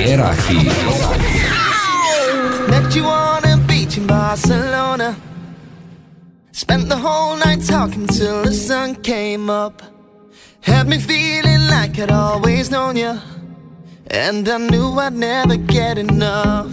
Premiera Hit. Met you on a beach in Barcelona. Spent the whole night talking till the sun came up. Had me feeling like I'd always known you, and I knew I'd never get enough.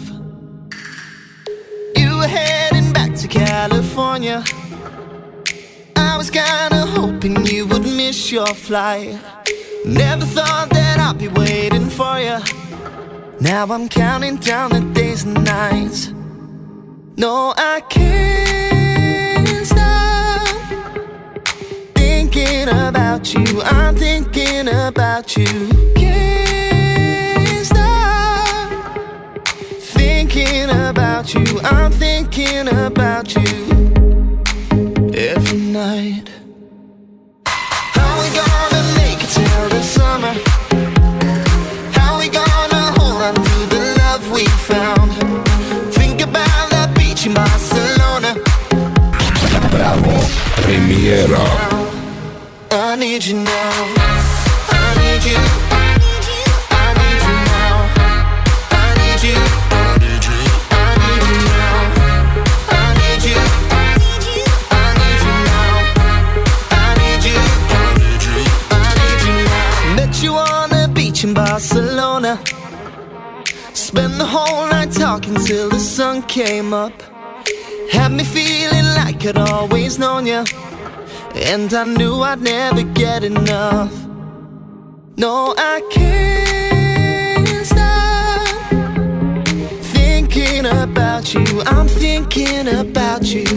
You were heading back to California. I was kinda hoping you would miss your flight. Never thought that I'd be waiting for you. Now I'm counting down the days and nights. No, I can't stop thinking about you. I'm thinking about you. Can't stop thinking about you. I'm thinking about you every night. How we gonna make it till the summer? How we gonna hold on to the love we found? Think about that beach in Barcelona. Bravo, Premiera. I need you now. I need you. I need you now. I need you. I need you. I need you now. I need you. I need you now. I need you. I need you now. Met you on the beach in Barcelona. Spent the whole night talking till the sun came up. Had me feeling like I'd always known you, and I knew I'd never get enough. No, I can't stop thinking about you. I'm thinking about you.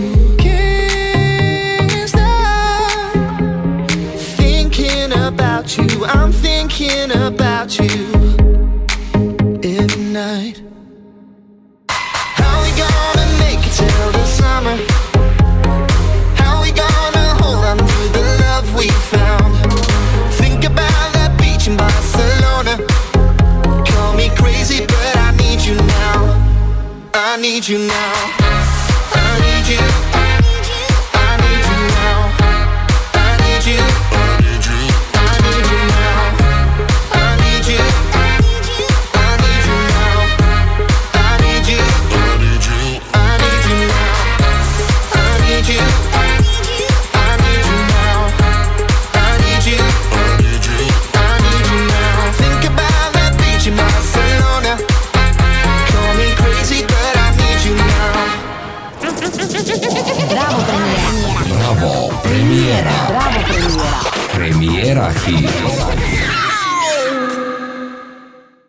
Can't stop thinking about you. I'm thinking about you every night. How we gonna make it till the summer? How we gonna hold on to the love we found? Think about that beach in Barcelona. Call me crazy, but I need you now. I need you now. I need you. I need you now. I need you. I need you. I need you now. I need you. I need you now. I need you. I need you. I need you now. I need you. I need you now. I need you. I need you. I need you now. Think about that beach in Barcelona. Call me crazy, but I need you now. Bravo Premiera. Bravo, Premiera. Bravo Premiera. Premiera Hit.